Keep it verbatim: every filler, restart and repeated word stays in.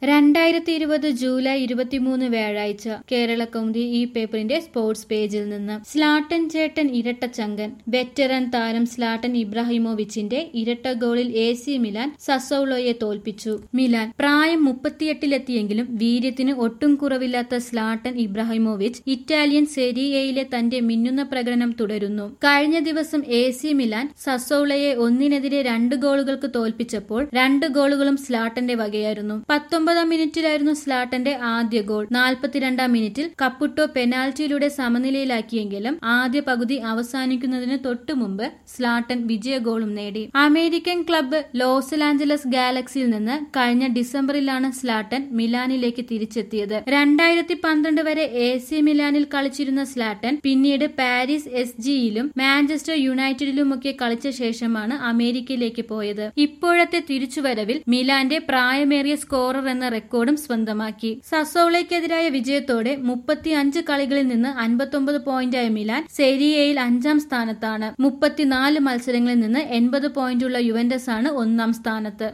രണ്ടായിരത്തി ഇരുപത് ജൂലൈ ഇരുപത്തിമൂന്ന് വ്യാഴാഴ്ച കേരള കൗമുദി ഈ പേപ്പറിന്റെ സ്പോർട്സ് പേജിൽ നിന്ന് സ്ലാട്ടൻ ചേട്ടൻ ഇരട്ടച്ചങ്കൻ. വെറ്ററൻ താരം സ്ലാട്ടൻ ഇബ്രാഹിമോവിച്ചിന്റെ ഇരട്ട ഗോളിൽ എ സി മിലാൻ സസൌളോയെ തോൽപ്പിച്ചു. മിലാൻ പ്രായം മുപ്പത്തിയെട്ടിലെത്തിയെങ്കിലും വീര്യത്തിന് ഒട്ടും കുറവില്ലാത്ത സ്ലാട്ടൻ ഇബ്രാഹിമോവിച്ച് ഇറ്റാലിയൻ സെരിയയിലെ തന്റെ മിന്നുന്ന പ്രകടനം തുടരുന്നു. കഴിഞ്ഞ ദിവസം എ സി മിലാൻ സസൌളയെ ഒന്നിനെതിരെ രണ്ട് ഗോളുകൾക്ക് തോൽപ്പിച്ചപ്പോൾ രണ്ട് ഗോളുകളും സ്ലാട്ടന്റെ വകയായിരുന്നു. പത്തൊമ്പതാം മിനിറ്റിലായിരുന്നു സ്ലാട്ടന്റെ ആദ്യ ഗോൾ. നാൽപ്പത്തിരണ്ടാം മിനിറ്റിൽ കപ്പുട്ടോ പെനാൽറ്റിയിലൂടെ സമനിലയിലാക്കിയെങ്കിലും ആദ്യ പകുതി അവസാനിക്കുന്നതിന് തൊട്ടു മുമ്പ് സ്ലാട്ടൻ വിജയ ഗോളും നേടി. അമേരിക്കൻ ക്ലബ്ബ് ലോസ് ആഞ്ചലസ് ഗാലക്സിയിൽ നിന്ന് കഴിഞ്ഞ ഡിസംബറിലാണ് സ്ലാട്ടൻ മിലാനിലേക്ക് തിരിച്ചെത്തിയത്. രണ്ടായിരത്തി പന്ത്രണ്ട് വരെ എ സി മിലാനിൽ കളിച്ചിരുന്ന സ്ലാട്ടൻ പിന്നീട് പാരീസ് എസ് ജിയിലും മാഞ്ചസ്റ്റർ യുണൈറ്റഡിലുമൊക്കെ കളിച്ച ശേഷമാണ് അമേരിക്കയിലേക്ക് പോയത്. ഇപ്പോഴത്തെ തിരിച്ചുവരവിൽ മിലാന്റെ പ്രായമേറിയ സ്കോറർ എന്ന റെക്കോർഡും സ്വന്തമാക്കി. സസൌളയ്ക്കെതിരായ വിജയത്തോടെ മുപ്പത്തിയഞ്ച് കളികളിൽ നിന്ന് അൻപത്തൊമ്പത് പോയിന്റായ മിലാൻ സെരിയയിൽ അഞ്ചാം സ്ഥാനത്താണ്. മുപ്പത്തിനാല് മത്സരങ്ങളിൽ നിന്ന് എൺപത് പോയിന്റുള്ള യുവന്റസ് ആണ് ഒന്നാം സ്ഥാനത്ത്.